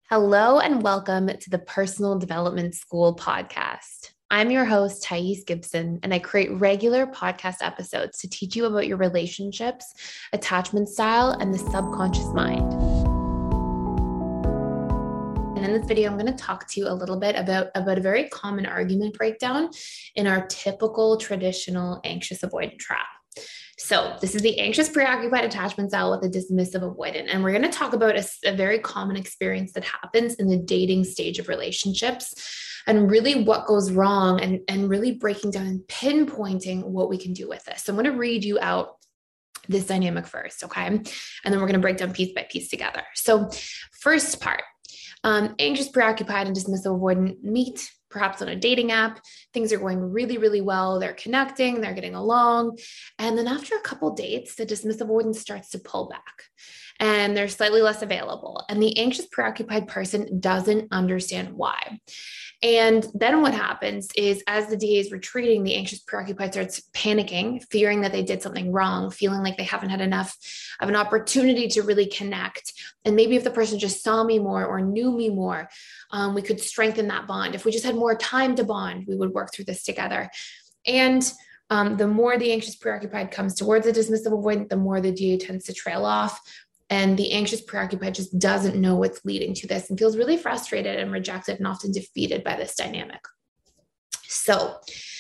Hello and welcome to the Personal Development School podcast. I'm your host, Thais Gibson, and I create regular podcast episodes to teach you about your relationships, attachment style, and the subconscious mind. And in this video, I'm going to talk to you a little bit about a very common argument breakdown in our typical traditional anxious avoidant trap. So this is the anxious preoccupied attachment style with a dismissive avoidant. And we're going to talk about a very common experience that happens in the dating stage of relationships and really what goes wrong and really breaking down and pinpointing what we can do with this. So I'm going to read you out this dynamic first, okay? And then we're going to break down piece by piece together. So first part, anxious, preoccupied, and dismissive avoidant meet perhaps on a dating app. Things are going really, really well. They're connecting, they're getting along. And then after a couple dates, the dismissive avoidant starts to pull back and they're slightly less available. And the anxious, preoccupied person doesn't understand why. And then what happens is as the DA is retreating, the anxious preoccupied starts panicking, fearing that they did something wrong, feeling like they haven't had enough of an opportunity to really connect. And maybe if the person just saw me more or knew me more, we could strengthen that bond. If we just had more time to bond, we would work through this together. And the more the anxious preoccupied comes towards the dismissive avoidant, the more the DA tends to trail off. And the anxious preoccupied just doesn't know what's leading to this and feels really frustrated and rejected and often defeated by this dynamic. So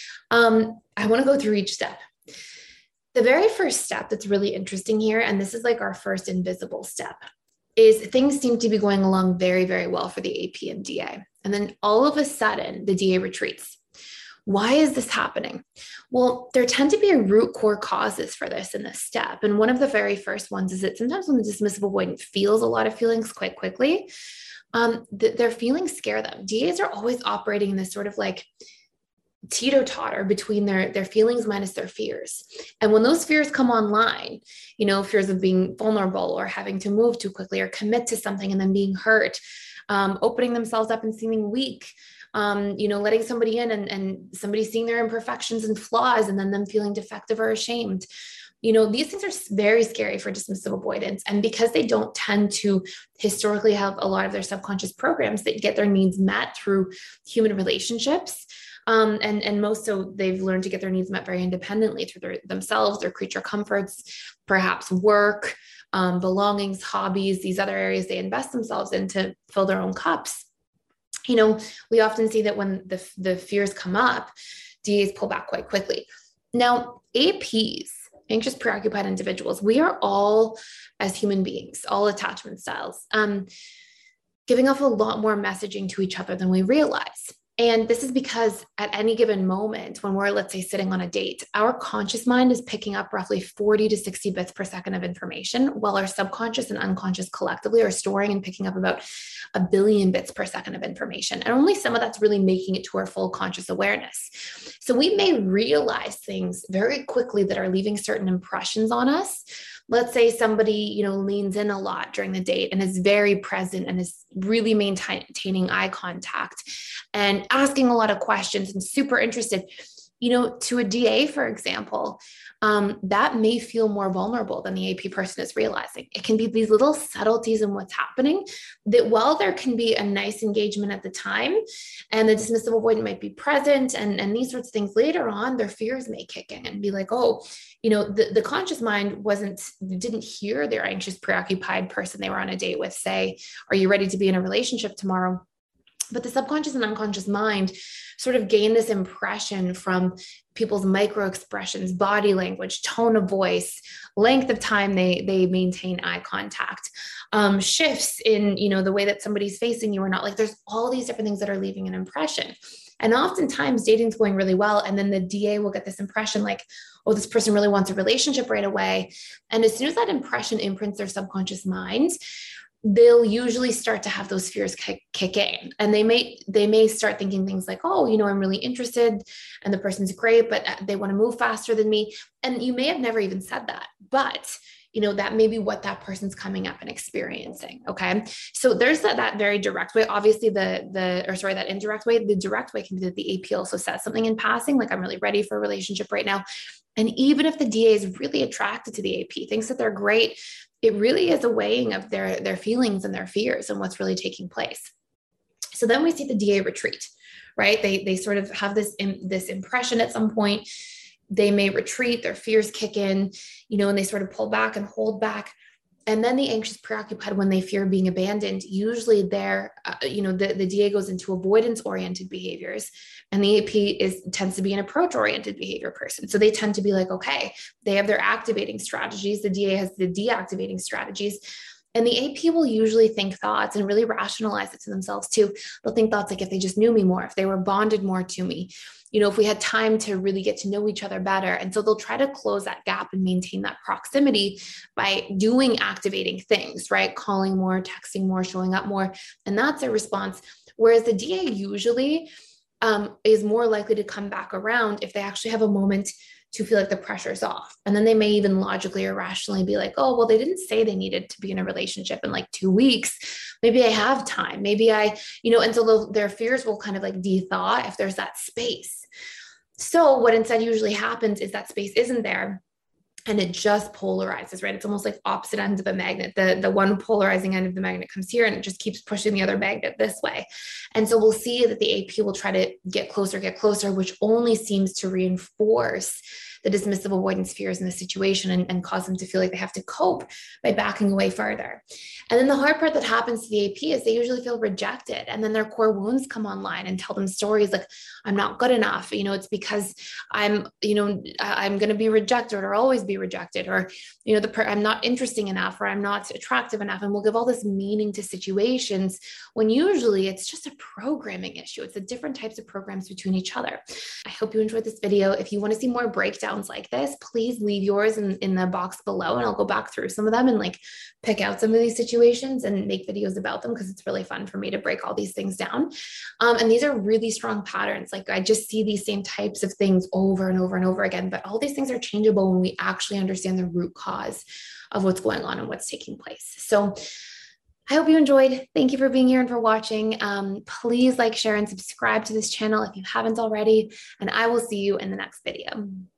I want to go through each step. The very first step that's really interesting here, and this is like our first invisible step, is things seem to be going along very, very well for the AP and DA. And then all of a sudden, the DA retreats. Why is this happening? Well, there tend to be root core causes for this in this step. And one of the very first ones is that sometimes when the dismissive avoidant feels a lot of feelings quite quickly, their feelings scare them. DAs are always operating in this sort of like teeter-totter between their feelings minus their fears. And when those fears come online, fears of being vulnerable or having to move too quickly or commit to something and then being hurt, opening themselves up and seeming weak, letting somebody in and somebody seeing their imperfections and flaws and then them feeling defective or ashamed. These things are very scary for dismissive avoidance. And because they don't tend to historically have a lot of their subconscious programs that get their needs met through human relationships, and most so they've learned to get their needs met very independently through themselves, their creature comforts, perhaps work, belongings, hobbies, these other areas they invest themselves in to fill their own cups. We often see that when the fears come up, DAs pull back quite quickly. Now, APs, anxious preoccupied individuals, we are all, as human beings, all attachment styles, giving off a lot more messaging to each other than we realize. And this is because at any given moment, when we're, let's say, sitting on a date, our conscious mind is picking up roughly 40 to 60 bits per second of information, while our subconscious and unconscious collectively are storing and picking up about 1 billion bits per second of information. And only some of that's really making it to our full conscious awareness. So we may realize things very quickly that are leaving certain impressions on us. Let's say somebody, leans in a lot during the date and is very present and is really maintaining eye contact and asking a lot of questions and super interested, to a DA, for example, that may feel more vulnerable than the AP person is realizing. It can be these little subtleties in what's happening that while there can be a nice engagement at the time and the dismissive avoidant might be present and these sorts of things later on, their fears may kick in and be like, the conscious mind didn't hear their anxious, preoccupied person they were on a date with say, are you ready to be in a relationship tomorrow? But the subconscious and unconscious mind sort of gain this impression from people's micro expressions, body language, tone of voice, length of time they maintain eye contact, shifts in, the way that somebody's facing you or not. Like there's all these different things that are leaving an impression. And oftentimes dating's going really well. And then the DA will get this impression like, oh, this person really wants a relationship right away. And as soon as that impression imprints their subconscious minds, they'll usually start to have those fears kick in. And they may start thinking things like, oh, I'm really interested and the person's great, but they want to move faster than me. And you may have never even said that, but that may be what that person's coming up and experiencing. Okay. So there's that very direct way. Obviously that indirect way. The direct way can be that the AP also says something in passing, like I'm really ready for a relationship right now. And even if the DA is really attracted to the AP, thinks that they're great, it really is a weighing of their feelings and their fears and what's really taking place. So then we see the DA retreat, right? They sort of have this impression at some point. They may retreat, their fears kick in, and they sort of pull back and hold back. And then the anxious preoccupied, when they fear being abandoned, usually the DA goes into avoidance oriented behaviors, and the AP tends to be an approach oriented behavior person. So they tend to be like, okay, they have their activating strategies. The DA has the deactivating strategies. And the AP will usually think thoughts and really rationalize it to themselves too. They'll think thoughts like, if they just knew me more, if they were bonded more to me, if we had time to really get to know each other better. And so they'll try to close that gap and maintain that proximity by doing activating things, right? Calling more, texting more, showing up more. And that's a response. Whereas the DA usually is more likely to come back around if they actually have a moment to feel like the pressure's off. And then they may even logically or rationally be like, oh, well, they didn't say they needed to be in a relationship in like 2 weeks. Maybe I have time. Maybe and so their fears will kind of like de-thaw if there's that space. So what instead usually happens is that space isn't there, and it just polarizes, right? It's almost like opposite ends of a magnet. The one polarizing end of the magnet comes here, and it just keeps pushing the other magnet this way. And so we'll see that the AP will try to get closer, which only seems to reinforce the dismissive avoidance fears in the situation and cause them to feel like they have to cope by backing away further. And then the hard part that happens to the AP is they usually feel rejected. And then their core wounds come online and tell them stories like, I'm not good enough. It's because I'm going to be rejected or always be rejected, or, I'm not interesting enough, or I'm not attractive enough. And we'll give all this meaning to situations when usually it's just a programming issue. It's the different types of programs between each other. I hope you enjoyed this video. If you want to see more breakdowns like this, please leave yours in the box below, and I'll go back through some of them and like pick out some of these situations and make videos about them, because it's really fun for me to break all these things down. And these are really strong patterns. Like I just see these same types of things over and over and over again, but all these things are changeable when we actually understand the root cause of what's going on and what's taking place. So I hope you enjoyed. Thank you for being here and for watching. Please like, share, and subscribe to this channel if you haven't already, and I will see you in the next video.